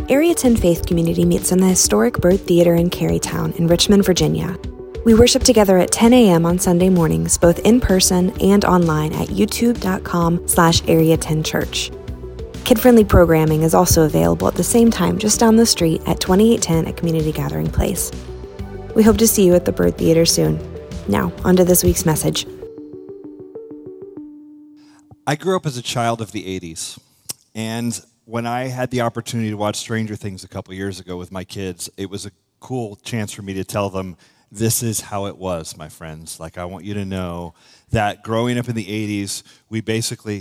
Area 10 Faith Community meets in the historic Byrd Theater in Carytown in Richmond, Virginia. We worship together at 10 a.m. on Sunday mornings, both in person and online at youtube.com/area10church. Kid-friendly programming is also available at the same time just down the street at 2810 at Community Gathering Place. We hope to see you at the Byrd Theater soon. Now, on to this week's message. I grew up as a child of the 80s, and when I had the opportunity to watch Stranger Things a couple years ago with my kids, it was a cool chance for me to tell them, this is how it was, my friends. Like, I want you to know that growing up in the 80s, we basically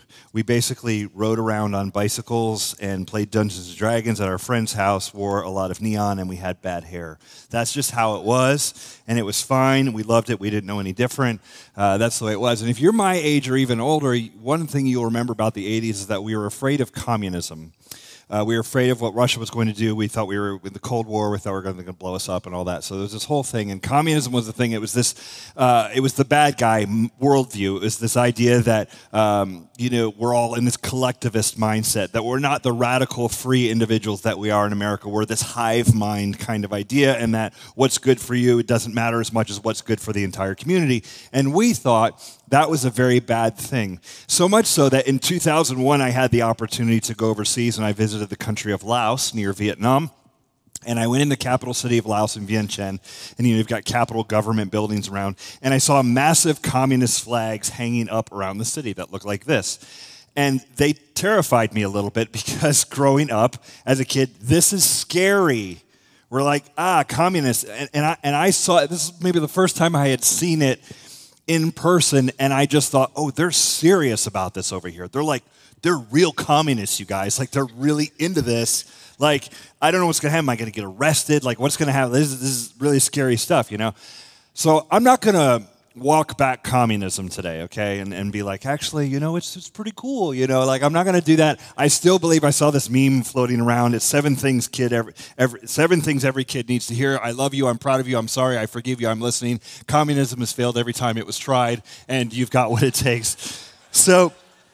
rode around on bicycles and played Dungeons & Dragons at our friend's house, wore a lot of neon, and we had bad hair. That's just how it was, and it was fine. We loved it. We didn't know any different. That's the way it was. And if you're my age or even older, one thing you'll remember about the 80s is that we were afraid of communism. We were afraid of what Russia was going to do. We thought we were with the Cold War. We thought they were going to blow us up and all that. So there was this whole thing, and communism was the thing. It was this, it was the bad guy worldview. It was this idea that, we're all in this collectivist mindset, that we're not the radical, free individuals that we are in America. We're this hive mind kind of idea, and that what's good for you, it doesn't matter as much as what's good for the entire community. And we thought that was a very bad thing. So much so that in 2001, I had the opportunity to go overseas, and I visited the country of Laos near Vietnam. And I went in the capital city of Laos in Vientiane, and you've got Capitol government buildings around, and I saw massive communist flags hanging up around the city that looked like this. And they terrified me a little bit because growing up as a kid, this is scary. We're like, communists. And I saw it. This is maybe the first time I had seen it in person, and I just thought, oh, they're serious about this over here. They're real communists, you guys. Like, they're really into this. Like, I don't know what's going to happen. Am I going to get arrested? Like, what's going to happen? This is really scary stuff, So I'm not going to walk back communism today, okay, and be like, actually, it's pretty cool, Like, I'm not going to do that. I still believe I saw this meme floating around. It's 7 things every kid needs to hear. I love you. I'm proud of you. I'm sorry. I forgive you. I'm listening. Communism has failed every time it was tried, and you've got what it takes. So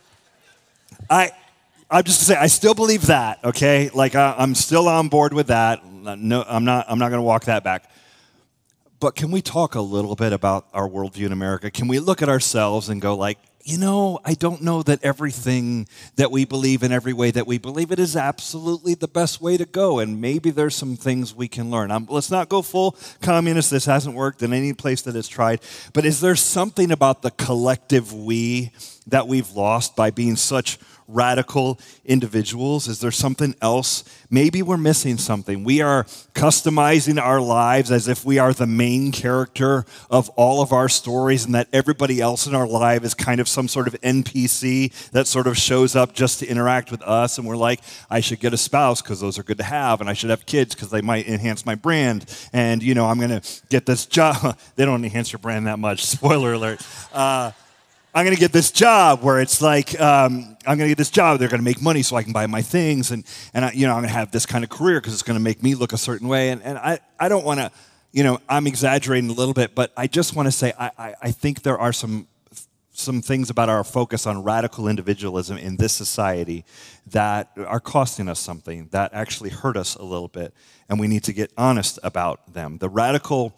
I'm just going to say, I still believe that, okay? Like, I'm still on board with that. No, I'm not going to walk that back. But can we talk a little bit about our worldview in America? Can we look at ourselves and go like, I don't know that everything that we believe in every way that we believe it is absolutely the best way to go, and maybe there's some things we can learn. Let's not go full communist. This hasn't worked in any place that it's tried. But is there something about the collective we that we've lost by being such radical individuals? Is there something else? Maybe we're missing something. We are customizing our lives as if we are the main character of all of our stories, and that everybody else in our life is kind of some sort of NPC that sort of shows up just to interact with us. And we're like, I should get a spouse because those are good to have, and I should have kids because they might enhance my brand. And, I'm going to get this job. They don't enhance your brand that much. Spoiler alert. I'm going to get this job where it's like, I'm going to get this job. They're going to make money so I can buy my things. And I'm going to have this kind of career because it's going to make me look a certain way. And I don't want to, I'm exaggerating a little bit, but I just want to say I think there are some things about our focus on radical individualism in this society that are costing us something, that actually hurt us a little bit. And we need to get honest about them. The radical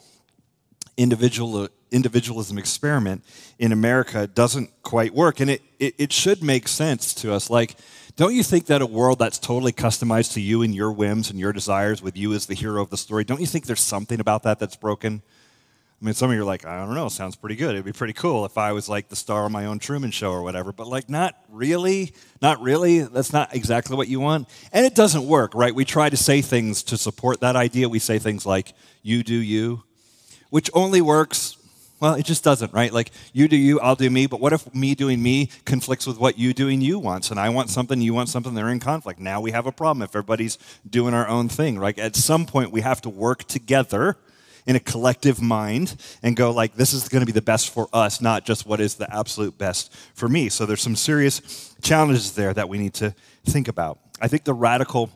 individualism experiment in America doesn't quite work, and it should make sense to us. Like, don't you think that a world that's totally customized to you and your whims and your desires, with you as the hero of the story, don't you think there's something about that that's broken? I mean, some of you are like, I don't know, sounds pretty good. It'd be pretty cool if I was like the star of my own Truman Show or whatever, but like, not really. That's not exactly what you want. And it doesn't work, right? We try to say things to support that idea. We say things like, you do you, which only works, well, it just doesn't, right? Like, you do you, I'll do me, but what if me doing me conflicts with what you doing you wants, and I want something, you want something, they're in conflict. Now we have a problem if everybody's doing our own thing, right? At some point, we have to work together in a collective mind and go like, this is going to be the best for us, not just what is the absolute best for me. So there's some serious challenges there that we need to think about. I think the radical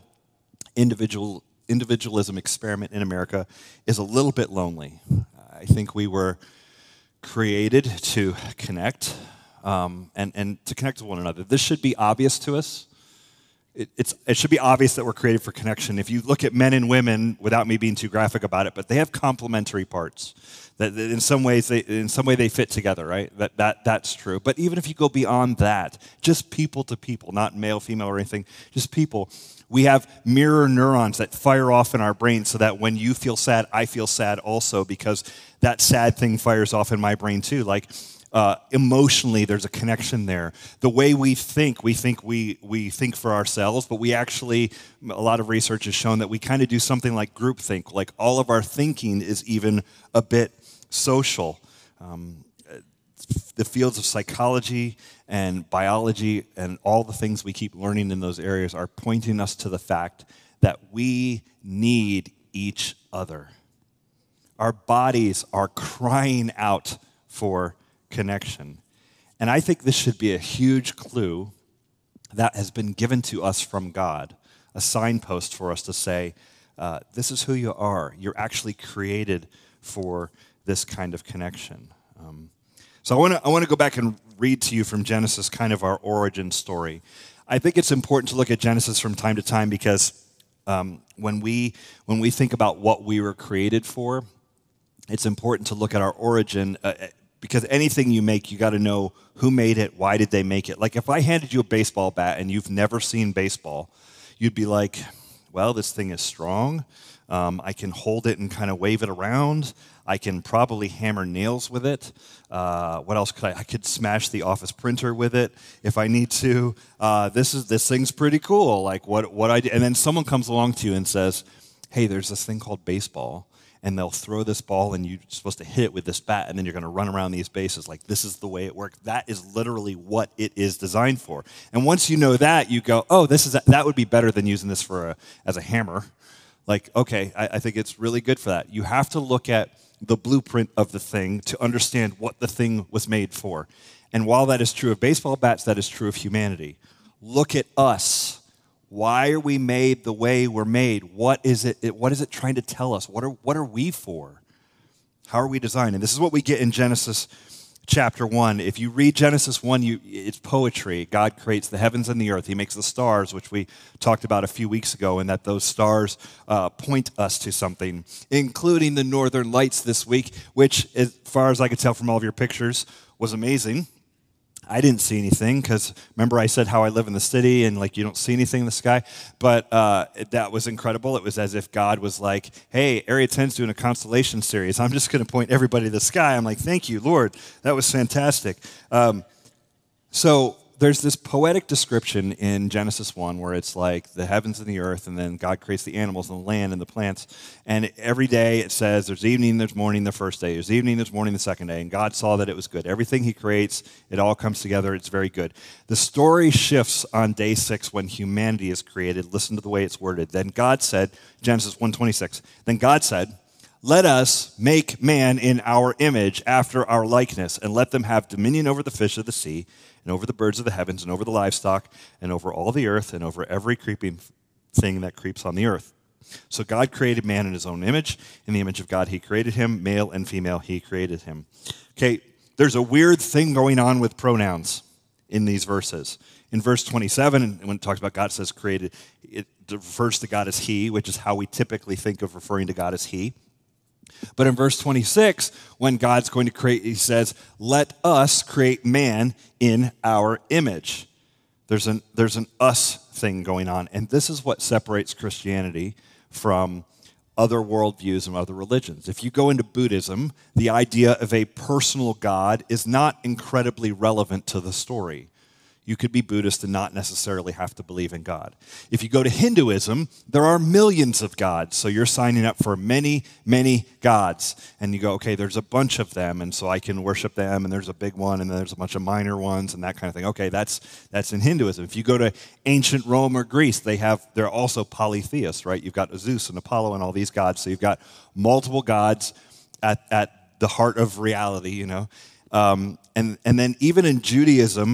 individualism experiment in America is a little bit lonely. I think we were created to connect and to connect with one another. This should be obvious to us. it should be obvious that we're created for connection. If you look at men and women, without me being too graphic about it, but they have complementary parts. That in some way they fit together, right? That's true. But even if you go beyond that, just people to people, not male, female, or anything, just people. We have mirror neurons that fire off in our brain so that when you feel sad, I feel sad also, because that sad thing fires off in my brain too. Like emotionally, there's a connection there. The way we think we think for ourselves, but we actually, a lot of research has shown that we kind of do something like groupthink. Like all of our thinking is even a bit social. The fields of psychology and biology and all the things we keep learning in those areas are pointing us to the fact that we need each other. Our bodies are crying out for connection. And I think this should be a huge clue that has been given to us from God, a signpost for us to say, this is who you are. You're actually created for this kind of connection. So I want to go back and read to you from Genesis, kind of our origin story. I think it's important to look at Genesis from time to time because when we think about what we were created for, it's important to look at our origin because anything you make, you got to know who made it, why did they make it. Like if I handed you a baseball bat and you've never seen baseball, you'd be like, well, this thing is strong. I can hold it and kind of wave it around. I can probably hammer nails with it. What else could I could smash the office printer with it if I need to. This thing's pretty cool. Like what I do. And then someone comes along to you and says, hey, there's this thing called baseball, and they'll throw this ball and you're supposed to hit it with this bat, and then you're going to run around these bases. Like this is the way it works. That is literally what it is designed for. And once you know that, you go, oh, that would be better than using this as a hammer. Like, okay, I think it's really good for that. You have to look at the blueprint of the thing to understand what the thing was made for. And while that is true of baseball bats, that is true of humanity. Look at us. Why are we made the way we're made? What is it trying to tell us? What are we for? How are we designed? And this is what we get in Genesis chapter 1. If you read Genesis 1, it's poetry. God creates the heavens and the earth. He makes the stars, which we talked about a few weeks ago, and that those stars point us to something, including the northern lights this week, which, as far as I could tell from all of your pictures, was amazing. I didn't see anything because remember I said how I live in the city and like you don't see anything in the sky, but that was incredible. It was as if God was like, hey, Area 10's doing a constellation series. I'm just going to point everybody to the sky. I'm like, thank you, Lord. That was fantastic. So there's this poetic description in Genesis 1 where it's like the heavens and the earth, and then God creates the animals and the land and the plants. And every day it says there's evening, there's morning the first day. There's evening, there's morning the second day. And God saw that it was good. Everything he creates, it all comes together. It's very good. The story shifts on day 6 when humanity is created. Listen to the way it's worded. Then God said, Genesis 1:26, then God said, let us make man in our image after our likeness, and let them have dominion over the fish of the sea, and over the birds of the heavens, and over the livestock, and over all the earth, and over every creeping thing that creeps on the earth. So God created man in his own image. In the image of God he created him. Male and female he created him. Okay, there's a weird thing going on with pronouns in these verses. In verse 27, when it talks about God, it says created, it refers to God as he, which is how we typically think of referring to God as he. But in verse 26, when God's going to create, he says, let us create man in our image. There's an us thing going on. And this is what separates Christianity from other worldviews and other religions. If you go into Buddhism, the idea of a personal God is not incredibly relevant to the story. You could be Buddhist and not necessarily have to believe in God. If you go to Hinduism, there are millions of gods, so you're signing up for many, many gods. And you go, okay, there's a bunch of them, and so I can worship them, and there's a big one, and then there's a bunch of minor ones, and that kind of thing. Okay, that's in Hinduism. If you go to ancient Rome or Greece, they're also polytheists, right? You've got Zeus and Apollo and all these gods, so you've got multiple gods at the heart of reality, you know. And then even in Judaism,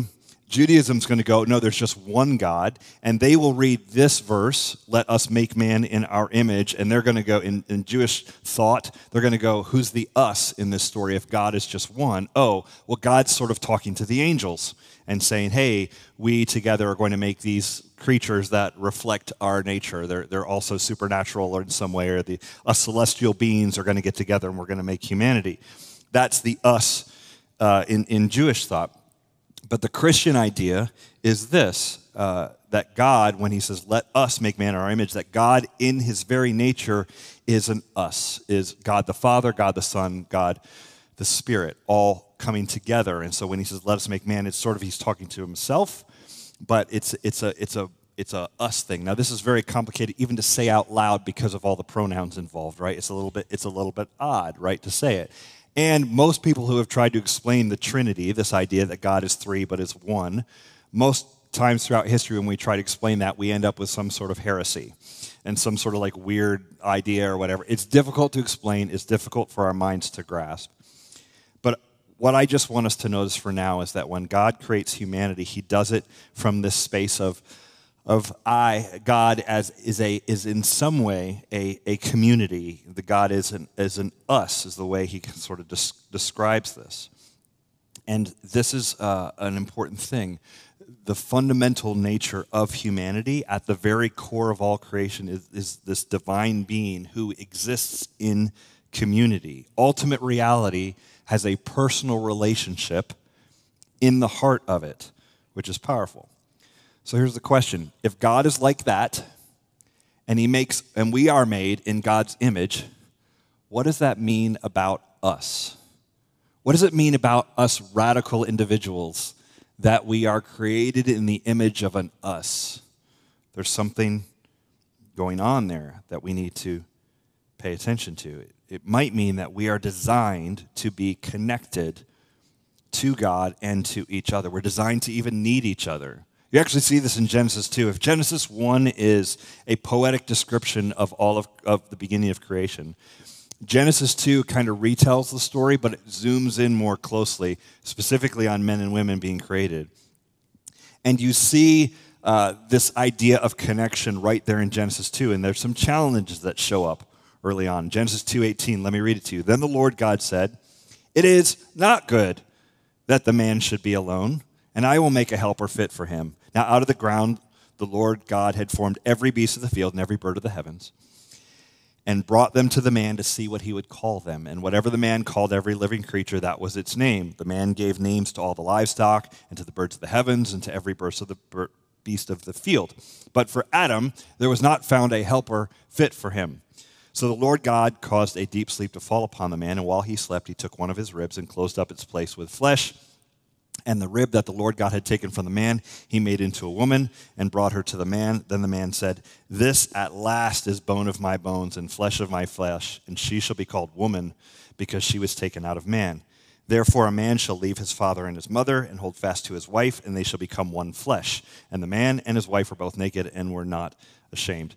Judaism's going to go, no, there's just one God, and they will read this verse, let us make man in our image, and they're going to go, in Jewish thought, they're going to go, who's the us in this story if God is just one? Oh, well, God's sort of talking to the angels and saying, hey, we together are going to make these creatures that reflect our nature. They're also supernatural or in some way, or us celestial beings are going to get together and we're going to make humanity. That's the us in Jewish thought. But the Christian idea is this, that God, when he says, let us make man in our image, that God in his very nature is an us, is God the Father, God the Son, God the Spirit, all coming together. And so when he says, let us make man, it's sort of he's talking to himself, but it's a us thing. Now this is very complicated even to say out loud because of all the pronouns involved, right? It's a little bit odd, right, to say it. And most people who have tried to explain the Trinity, this idea that God is three but is one, most times throughout history when we try to explain that, we end up with some sort of heresy and some sort of like weird idea or whatever. It's difficult to explain. It's difficult for our minds to grasp. But what I just want us to notice for now is that when God creates humanity, he does it from this space of God is in some way a community. The God is an us, is the way he sort of describes this. And this is an important thing. The fundamental nature of humanity, at the very core of all creation, is this divine being who exists in community. Ultimate reality has a personal relationship in the heart of it, which is powerful. So here's the question. If God is like that, and we are made in God's image, what does that mean about us? What does it mean about us radical individuals that we are created in the image of an us? There's something going on there that we need to pay attention to. It might mean that we are designed to be connected to God and to each other. We're designed to even need each other. You actually see this in Genesis 2. If Genesis 1 is a poetic description of all of the beginning of creation, Genesis 2 kind of retells the story, but it zooms in more closely, specifically on men and women being created. And you see this idea of connection right there in Genesis 2, and there's some challenges that show up early on. Genesis 2:18, let me read it to you. Then the Lord God said, "It is not good that the man should be alone, and I will make a helper fit for him." Now out of the ground the Lord God had formed every beast of the field and every bird of the heavens, and brought them to the man to see what he would call them. And whatever the man called every living creature, that was its name. The man gave names to all the livestock, and to the birds of the heavens, and to every beast of the field. But for Adam there was not found a helper fit for him. So the Lord God caused a deep sleep to fall upon the man, and while he slept, he took one of his ribs and closed up its place with flesh. And the rib that the Lord God had taken from the man, he made into a woman and brought her to the man. Then the man said, "This at last is bone of my bones and flesh of my flesh, and she shall be called woman, because she was taken out of man. Therefore a man shall leave his father and his mother and hold fast to his wife, and they shall become one flesh. And the man and his wife were both naked and were not ashamed."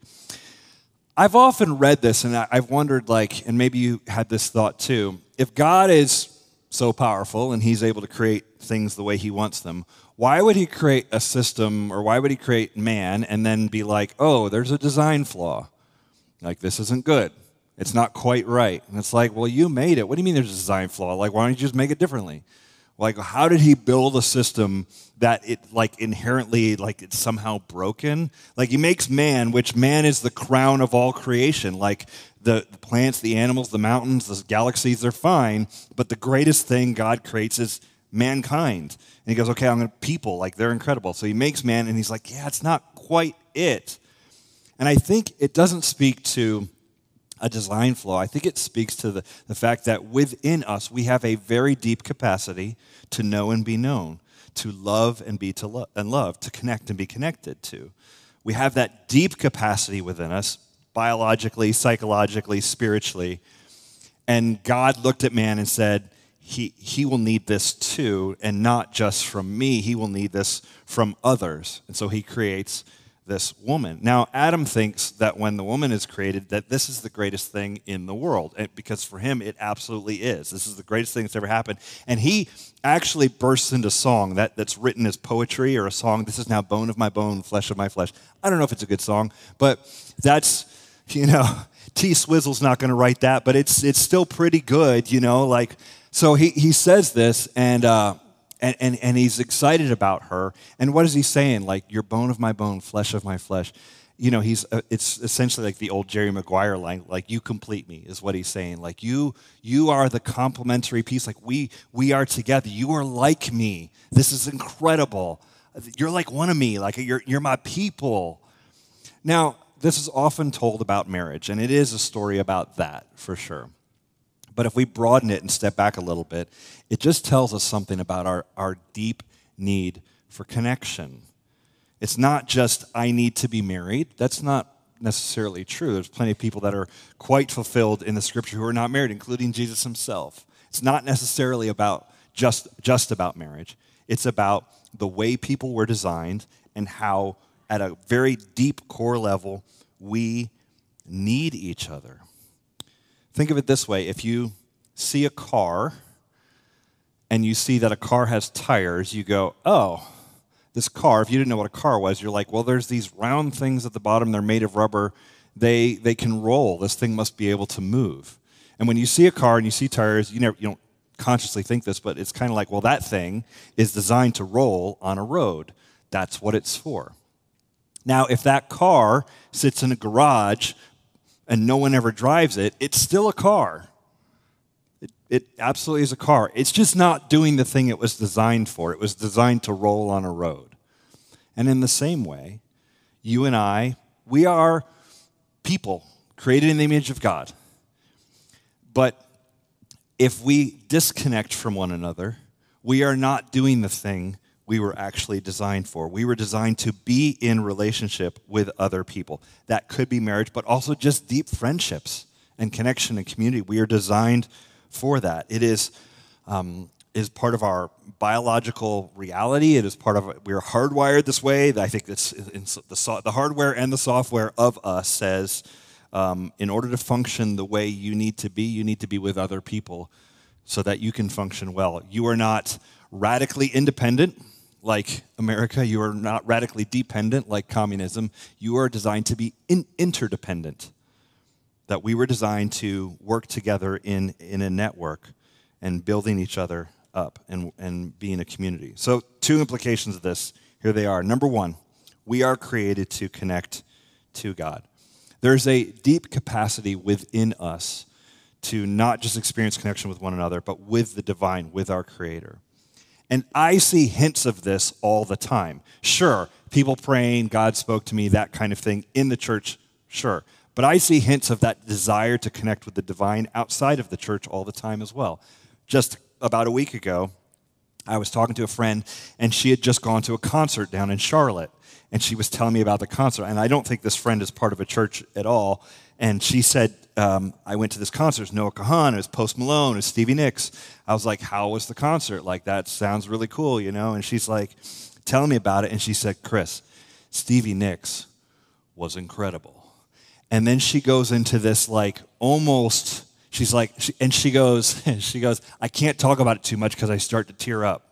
I've often read this, and I've wondered, and maybe you had this thought too, if God is so powerful and he's able to create things the way he wants them, why would he create a system, or why would he create man and then be like, oh, there's a design flaw? Like, this isn't good. It's not quite right. And it's like, well, you made it. What do you mean there's a design flaw? Like, why don't you just make it differently? Like, how did he build a system that it, inherently, it's somehow broken? He makes man, which man is the crown of all creation. The plants, the animals, the mountains, the galaxies, they're fine. But the greatest thing God creates is mankind. And he goes, okay, I'm going to people. They're incredible. So he makes man, and he's like, yeah, it's not quite it. And I think it doesn't speak to a design flaw. I think it speaks to the fact that within us, we have a very deep capacity to know and be known, to love and be loved, to connect and be connected to. We have that deep capacity within us, biologically, psychologically, spiritually. And God looked at man and said, he will need this too, and not just from me. He will need this from others. And so he creates this woman. Now, Adam thinks that when the woman is created, that this is the greatest thing in the world, because for him, it absolutely is. This is the greatest thing that's ever happened. And he actually bursts into song that's written as poetry or a song. This is now bone of my bone, flesh of my flesh. I don't know if it's a good song, but that's, T. Swizzle's not going to write that, but it's still pretty good, So he says this, and he's excited about her. And what is he saying? Like, you're bone of my bone, flesh of my flesh. It's essentially like the old Jerry Maguire line, like, you complete me, is what he's saying. Like, you are the complementary piece. Like, we are together. You are like me. This is incredible. You're like one of me. Like, you're my people. Now, this is often told about marriage, and it is a story about that, for sure. But if we broaden it and step back a little bit, it just tells us something about our deep need for connection. It's not just, I need to be married. That's not necessarily true. There's plenty of people that are quite fulfilled in the scripture who are not married, including Jesus himself. It's not necessarily about just about marriage. It's about the way people were designed and how, at a very deep core level, we need each other. Think of it this way. If you see a car and you see that a car has tires, you go, oh, this car, if you didn't know what a car was, you're like, well, there's these round things at the bottom. They're made of rubber. They can roll. This thing must be able to move. And when you see a car and you see tires, you don't consciously think this, but it's kind of like, well, that thing is designed to roll on a road. That's what it's for. Now, if that car sits in a garage and no one ever drives it, it's still a car. It absolutely is a car. It's just not doing the thing it was designed for. It was designed to roll on a road. And in the same way, you and I, we are people created in the image of God. But if we disconnect from one another, we are not doing the thing we were actually designed for. We were designed to be in relationship with other people. That could be marriage, but also just deep friendships and connection and community. We are designed for that. It is part of our biological reality. It is part of, we are hardwired this way. I think that's the hardware and the software of us says, in order to function the way you need to be with other people so that you can function well. You are not radically independent like America. You are not radically dependent like communism. You are designed to be interdependent. That we were designed to work together in a network and building each other up and being a community. So 2 implications of this, here they are. Number 1, we are created to connect to God. There's a deep capacity within us to not just experience connection with one another, but with the divine, with our Creator. And I see hints of this all the time. Sure, people praying, God spoke to me, that kind of thing in the church, sure. But I see hints of that desire to connect with the divine outside of the church all the time as well. Just about a week ago, I was talking to a friend, and she had just gone to a concert down in Charlotte. And she was telling me about the concert. And I don't think this friend is part of a church at all. And she said, I went to this concert. It was Noah Kahan, it was Post Malone, it was Stevie Nicks. I was like, how was the concert? Like, that sounds really cool, And she's like, telling me about it. And she said, Chris, Stevie Nicks was incredible. And then she goes into this like almost, she's like, she goes, I can't talk about it too much because I start to tear up.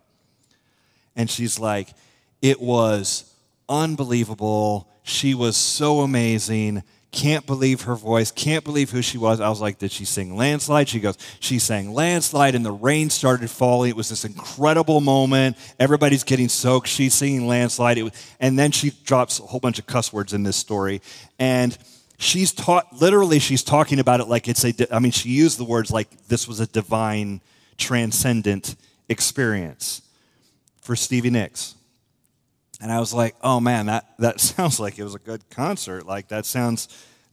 And she's like, it was unbelievable. She was so amazing. Can't believe her voice. Can't believe who she was. I was like, did she sing Landslide? She goes, she sang Landslide and the rain started falling. It was this incredible moment. Everybody's getting soaked. She's singing Landslide. And then she drops a whole bunch of cuss words in this story. And she's talking about it like she used the words like this was a divine, transcendent experience for Stevie Nicks. And I was like, oh man, that sounds like it was a good concert. Like that sounds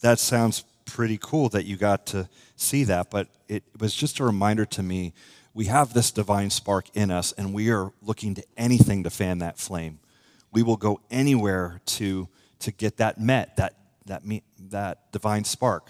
pretty cool that you got to see that. But it was just a reminder to me, we have this divine spark in us and we are looking to anything to fan that flame. We will go anywhere to get that met, that divine spark.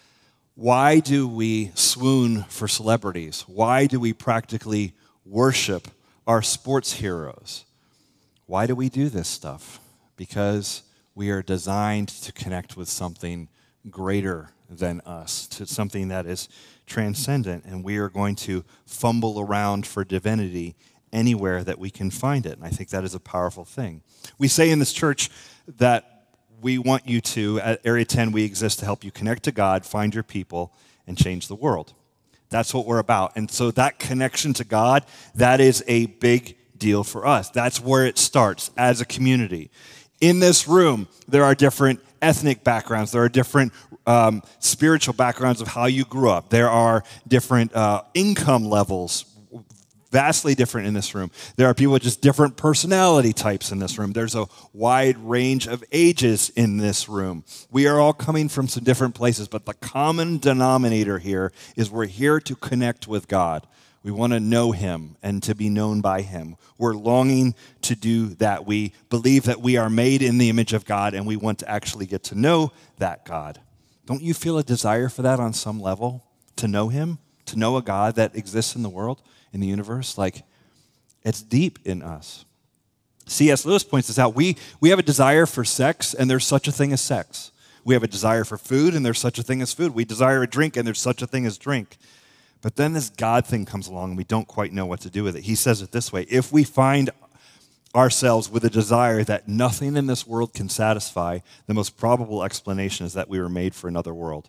Why do we swoon for celebrities? Why do we practically worship our sports heroes? Why do we do this stuff? Because We are designed to connect with something greater than us, to something that is transcendent, and we are going to fumble around for divinity anywhere that we can find it. And I think that is a powerful thing. We say in this church that we want you to, at Area 10, we exist to help you connect to God, find your people, and change the world. That's what we're about. And so that connection to God, that is a big deal for us. That's where it starts as a community. In this room, there are different ethnic backgrounds. There are different spiritual backgrounds of how you grew up. There are different income levels, vastly different in this room. There are people with just different personality types in this room. There's a wide range of ages in this room. We are all coming from some different places, but the common denominator here is we're here to connect with God. We want to know him and to be known by him. We're longing to do that. We believe that we are made in the image of God, and we want to actually get to know that God. Don't you feel a desire for that on some level? To know him? To know a God that exists in the world, in the universe? Like, it's deep in us. C.S. Lewis points this out. We have a desire for sex, and there's such a thing as sex. We have a desire for food, and there's such a thing as food. We desire a drink, and there's such a thing as drink. But then this God thing comes along, and we don't quite know what to do with it. He says it this way: if we find ourselves with a desire that nothing in this world can satisfy, the most probable explanation is that we were made for another world.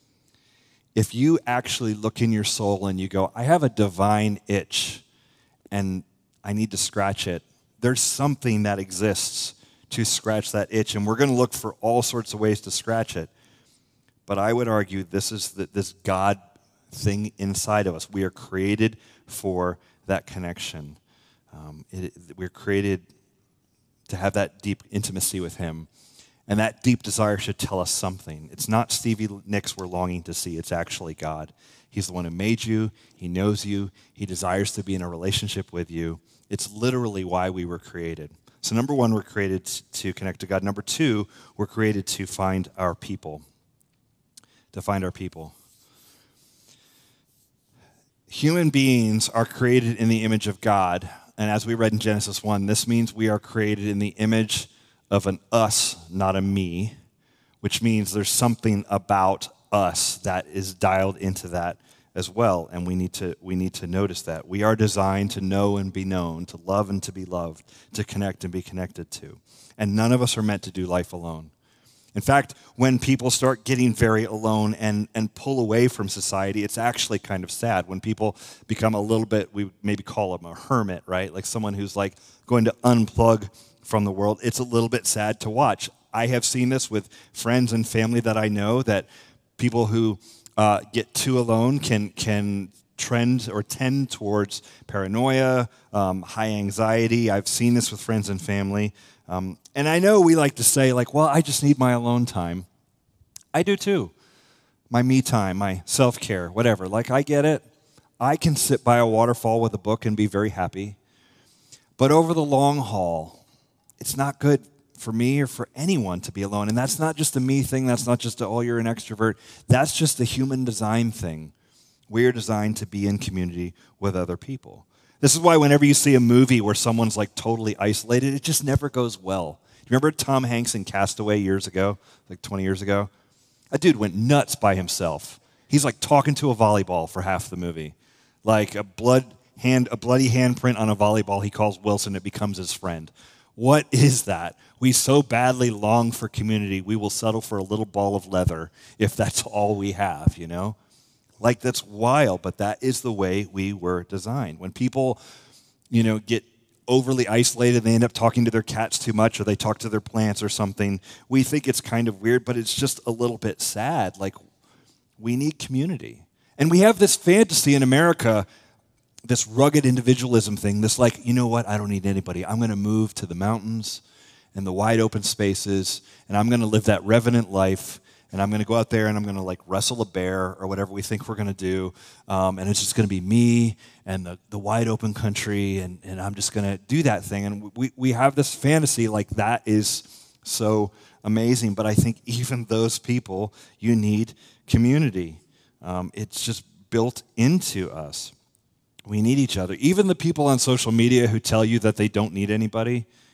If you actually look in your soul and you go, I have a divine itch, and I need to scratch it, there's something that exists to scratch that itch, and we're going to look for all sorts of ways to scratch it. But I would argue this is this God thing inside of us. We are created for that connection. We're created to have that deep intimacy with him. And that deep desire should tell us something. It's not Stevie Nicks we're longing to see. It's actually God. He's the one who made you. He knows you. He desires to be in a relationship with you. It's literally why we were created. So number one, we're created to connect to God. Number two, we're created to find our people. To find our people. Human beings are created in the image of God. And as we read in Genesis 1, this means we are created in the image of an us, not a me, which means there's something about us that is dialed into that as well, and we need to notice that. We are designed to know and be known, to love and to be loved, to connect and be connected to. And none of us are meant to do life alone. In fact, when people start getting very alone and pull away from society, it's actually kind of sad. When people become a little bit, we maybe call them a hermit, right? Like someone who's like going to unplug from the world. It's a little bit sad to watch. I have seen this with friends and family that I know, that people who get too alone can trend or tend towards paranoia, high anxiety. I've seen this with friends and family. And I know we like to say, like, well, I just need my alone time. I do too. My me time, my self-care, whatever. Like, I get it. I can sit by a waterfall with a book and be very happy. But over the long haul, it's not good for me or for anyone to be alone. And that's not just a me thing. That's not just oh, you're an extrovert. That's just a human design thing. We are designed to be in community with other people. This is why whenever you see a movie where someone's like totally isolated, it just never goes well. Do you remember Tom Hanks in Castaway years ago, like 20 years ago? That dude went nuts by himself. He's like talking to a volleyball for half the movie. Like a bloody handprint on a volleyball he calls Wilson, it becomes his friend. What is that? We so badly long for community, we will settle for a little ball of leather if that's all we have, you know? Like, that's wild, but that is the way we were designed. When people, get overly isolated, they end up talking to their cats too much, or they talk to their plants or something, we think it's kind of weird, but it's just a little bit sad. Like, we need community. And we have this fantasy in America, this rugged individualism thing, this like, you know what, I don't need anybody. I'm going to move to the mountains and the wide open spaces, and I'm going to live that revenant life, and I'm going to go out there and I'm going to like wrestle a bear or whatever we think we're going to do, and it's just going to be me and the wide open country, and I'm just going to do that thing. And we have this fantasy like that is so amazing, but I think even those people, you need community. It's just built into us. We need each other. Even the people on social media who tell you that they don't need anybody,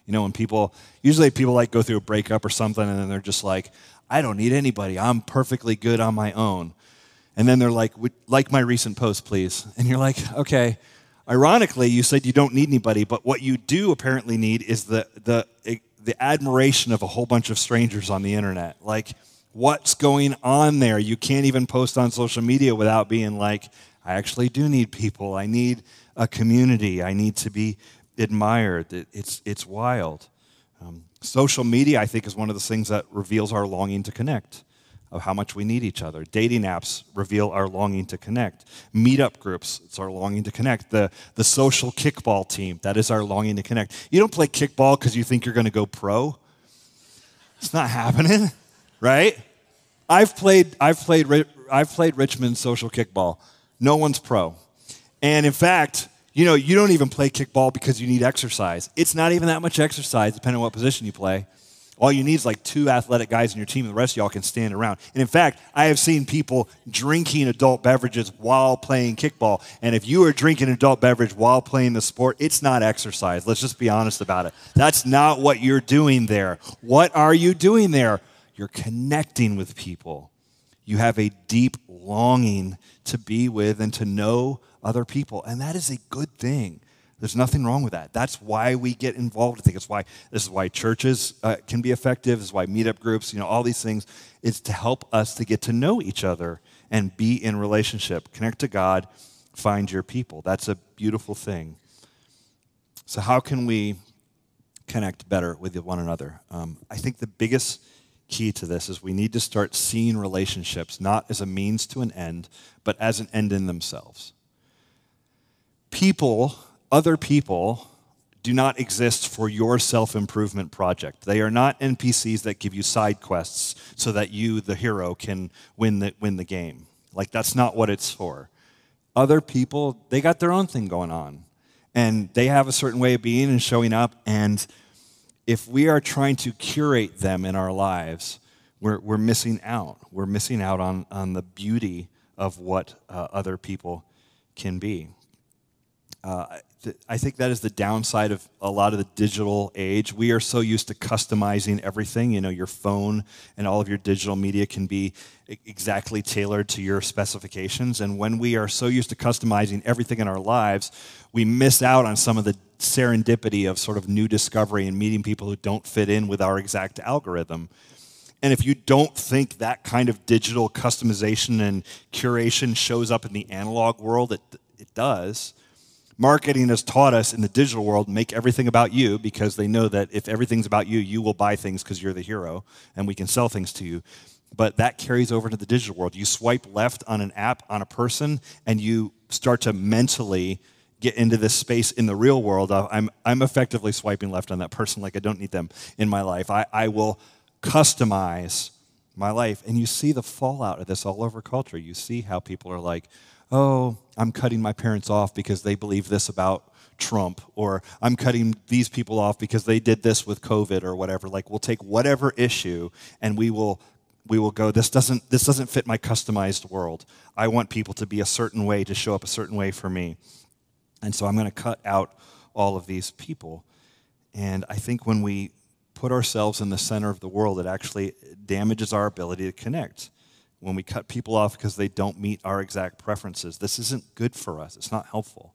You know, usually people like go through a breakup or something, and then they're just like, I don't need anybody. I'm perfectly good on my own. And then they're like my recent post, please. And you're like, okay, ironically, you said you don't need anybody, but what you do apparently need is the admiration of a whole bunch of strangers on the internet. Like, what's going on there? You can't even post on social media without being like, I actually do need people. I need a community. I need to be admired. It's wild. Social media, I think, is one of those things that reveals our longing to connect, of how much we need each other. Dating apps reveal our longing to connect. Meetup groups, it's our longing to connect. The social kickball team, that is our longing to connect. You don't play kickball because you think you're going to go pro. It's not happening, right? I've played Richmond social kickball. No one's pro. And in fact, you know, you don't even play kickball because you need exercise. It's not even that much exercise, depending on what position you play. All you need is like 2 athletic guys in your team, and the rest of y'all can stand around. And in fact, I have seen people drinking adult beverages while playing kickball. And if you are drinking an adult beverage while playing the sport, it's not exercise. Let's just be honest about it. That's not what you're doing there. What are you doing there? You're connecting with people. You have a deep longing to be with and to know other people. And that is a good thing. There's nothing wrong with that. That's why we get involved. I think this is why churches can be effective. This is why meetup groups, you know, all these things. It's to help us to get to know each other and be in relationship. Connect to God, find your people. That's a beautiful thing. So how can we connect better with one another? I think the biggest key to this is we need to start seeing relationships not as a means to an end, but as an end in themselves. Other people do not exist for your self-improvement project. They are not NPCs that give you side quests so that you, the hero, can win the game. Like, that's not what it's for. Other people, they got their own thing going on. And they have a certain way of being and showing up. And if we are trying to curate them in our lives, we're missing out. We're missing out on the beauty of what other people can be. I think that is the downside of a lot of the digital age. We are so used to customizing everything. You know, your phone and all of your digital media can be exactly tailored to your specifications. And when we are so used to customizing everything in our lives, we miss out on some of the serendipity of sort of new discovery and meeting people who don't fit in with our exact algorithm. And if you don't think that kind of digital customization and curation shows up in the analog world, it does. Marketing has taught us in the digital world, make everything about you, because they know that if everything's about you, you will buy things because you're the hero, and we can sell things to you. But that carries over to the digital world. You swipe left on an app, on a person, and you start to mentally get into this space in the real world. I'm effectively swiping left on that person like I don't need them in my life. I will customize my life. And you see the fallout of this all over culture. You see how people are like, oh, I'm cutting my parents off because they believe this about Trump, or I'm cutting these people off because they did this with COVID or whatever. Like, we'll take whatever issue and we will go, this doesn't fit my customized world. I want people to be a certain way, to show up a certain way for me. And so I'm going to cut out all of these people. And I think when we put ourselves in the center of the world, it actually damages our ability to connect. When we cut people off because they don't meet our exact preferences, this isn't good for us. It's not helpful.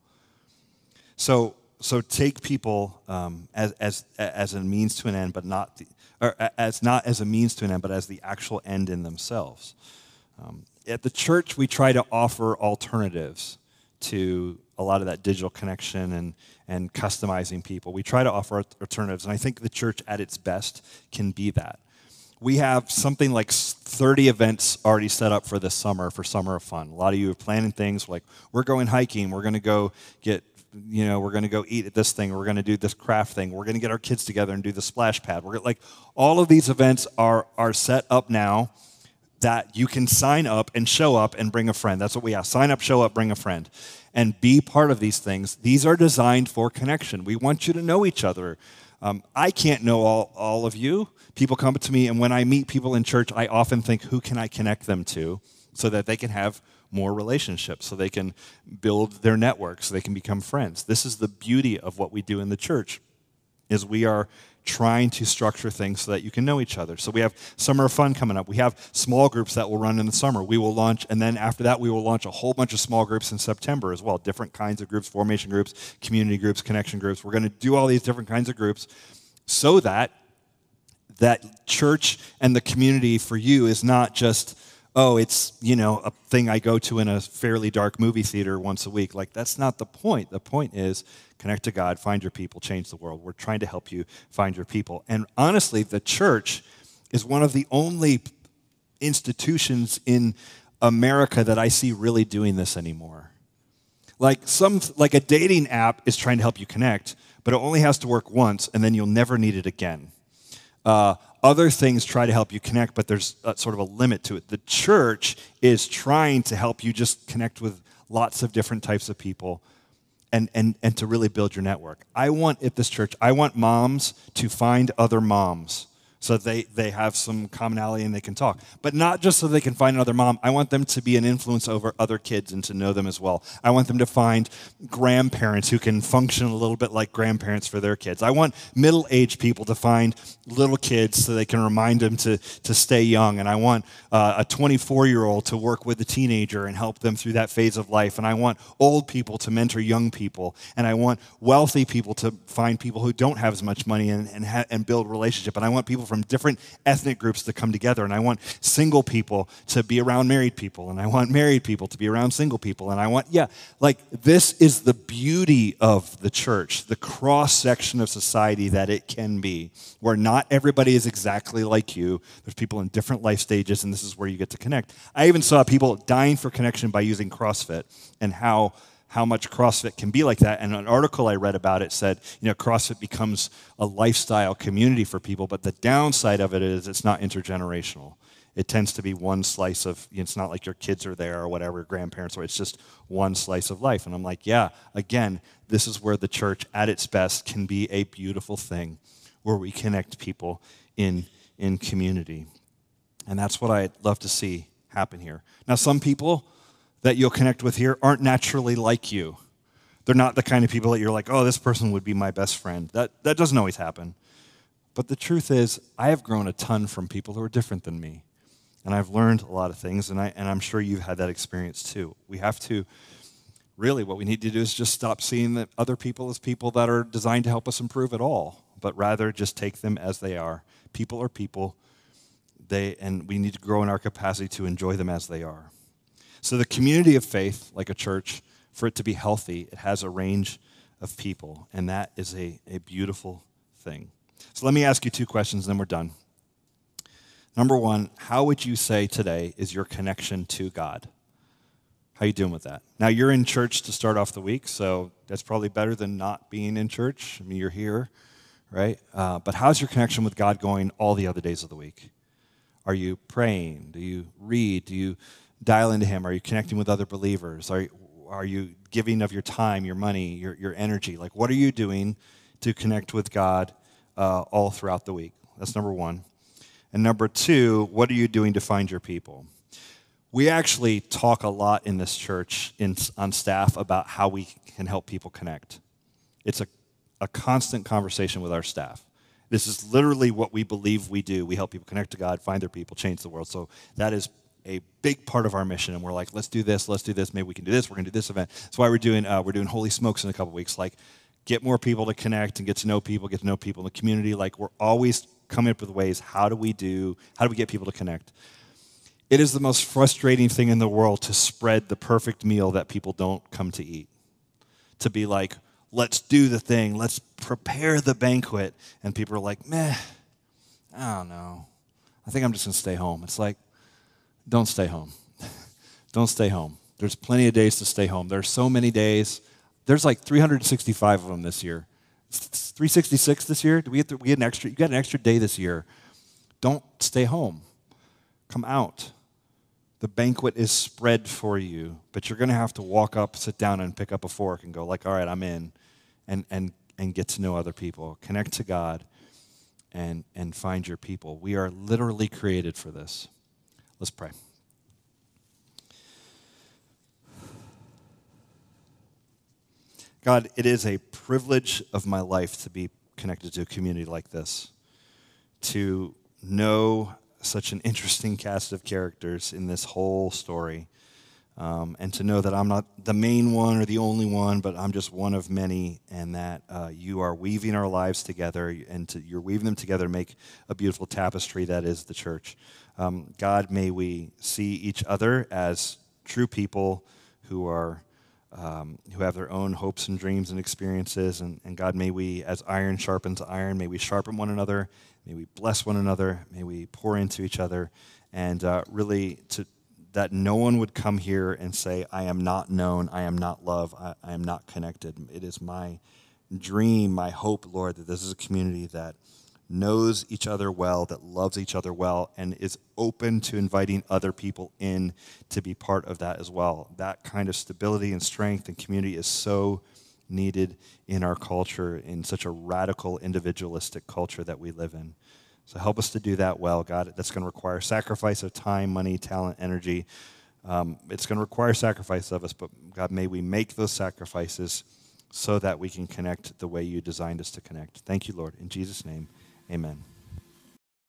So take people as a means to an end, but not as a means to an end, but as the actual end in themselves. At the church, we try to offer alternatives to a lot of that digital connection and customizing people. We try to offer alternatives, and I think the church at its best can be that. We have something like 30 events already set up for this summer, for Summer of Fun. A lot of you are planning things like, we're going hiking, we're going to go we're going to go eat at this thing, we're going to do this craft thing, we're going to get our kids together and do the splash pad. All of these events are set up now that you can sign up and show up and bring a friend. That's what we have. Sign up, show up, bring a friend. And be part of these things. These are designed for connection. We want you to know each other. I can't know all of you. People come to me, and when I meet people in church, I often think, who can I connect them to so that they can have more relationships, so they can build their network, so they can become friends. This is the beauty of what we do in the church. is we are trying to structure things so that you can know each other. So we have Summer of Fun coming up. We have small groups that will run in the summer. We will launch, and then after that, we will launch a whole bunch of small groups in September as well, different kinds of groups, formation groups, community groups, connection groups. We're going to do all these different kinds of groups so that church and the community for you is not just, oh, it's, a thing I go to in a fairly dark movie theater once a week. Like, that's not the point. The point is connect to God, find your people, change the world. We're trying to help you find your people. And honestly, the church is one of the only institutions in America that I see really doing this anymore. Like a dating app is trying to help you connect, but it only has to work once, and then you'll never need it again. Other things try to help you connect, but there's sort of a limit to it. The church is trying to help you just connect with lots of different types of people and to really build your network. I want moms to find other moms so they have some commonality and they can talk. But not just so they can find another mom. I want them to be an influence over other kids and to know them as well. I want them to find grandparents who can function a little bit like grandparents for their kids. I want middle-aged people to find little kids so they can remind them to stay young. And I want a 24-year-old to work with a teenager and help them through that phase of life. And I want old people to mentor young people. And I want wealthy people to find people who don't have as much money and build relationship. And I want people from different ethnic groups to come together. And I want single people to be around married people. And I want married people to be around single people. And I want, this is the beauty of the church, the cross-section of society that it can be, where not everybody is exactly like you. There's people in different life stages, and this is where you get to connect. I even saw people dying for connection by using CrossFit and how much CrossFit can be like that. And an article I read about it said, CrossFit becomes a lifestyle community for people, but the downside of it is it's not intergenerational. It tends to be one slice of, it's not like your kids are there or whatever, grandparents, or it's just one slice of life. And I'm like, again, this is where the church at its best can be a beautiful thing, where we connect people in community. And that's what I'd love to see happen here. Now, some people that you'll connect with here aren't naturally like you. They're not the kind of people that you're like, oh, this person would be my best friend. That doesn't always happen. But the truth is, I have grown a ton from people who are different than me. And I've learned a lot of things, and I'm sure you've had that experience too. We have to, really what we need to do is just stop seeing that other people as people that are designed to help us improve at all, but rather just take them as they are. People are people, and we need to grow in our capacity to enjoy them as they are. So the community of faith, like a church, for it to be healthy, it has a range of people, and that is a beautiful thing. So let me ask you two questions, and then we're done. Number one, how would you say today is your connection to God? How are you doing with that? Now, you're in church to start off the week, so that's probably better than not being in church. I mean, you're here, right? But how's your connection with God going all the other days of the week? Are you praying? Do you read? Do you dial into Him? Are you connecting with other believers? Are you giving of your time, your money, your energy? Like, what are you doing to connect with God all throughout the week? That's number one. And number two, what are you doing to find your people? We actually talk a lot in this church on staff about how we can help people connect. It's a constant conversation with our staff. This is literally what we believe we do. We help people connect to God, find their people, change the world. So that is a big part of our mission, and we're like, let's do this, maybe we can do this, we're going to do this event. That's why we're doing Holy Smokes in a couple weeks, like get more people to connect and get to know people in the community. Like, we're always coming up with ways, how do we get people to connect? It is the most frustrating thing in the world to spread the perfect meal that people don't come to eat. To be like, let's do the thing, let's prepare the banquet, and people are like, meh, I don't know. I think I'm just going to stay home. It's like, don't stay home. Don't stay home. There's plenty of days to stay home. There's so many days. There's like 365 of them this year. 366 this year? We had an extra? You got an extra day this year. Don't stay home. Come out. The banquet is spread for you, but you're going to have to walk up, sit down, and pick up a fork and go like, all right, I'm in, and get to know other people. Connect to God and find your people. We are literally created for this. Let's pray. God, it is a privilege of my life to be connected to a community like this, to know such an interesting cast of characters in this whole story, and to know that I'm not the main one or the only one, but I'm just one of many, and that you are weaving our lives together, and you're weaving them together to make a beautiful tapestry that is the church. God, may we see each other as true people who have their own hopes and dreams and experiences, and God, may we, as iron sharpens iron, may we sharpen one another, may we bless one another, may we pour into each other, and really that no one would come here and say, I am not known, I am not loved, I am not connected. It is my dream, my hope, Lord, that this is a community that knows each other well, that loves each other well, and is open to inviting other people in to be part of that as well. That kind of stability and strength and community is so needed in our culture, in such a radical, individualistic culture that we live in. So help us to do that well, God. That's going to require sacrifice of time, money, talent, energy. It's going to require sacrifice of us, but God, may we make those sacrifices so that we can connect the way you designed us to connect. Thank you, Lord. In Jesus' name, amen.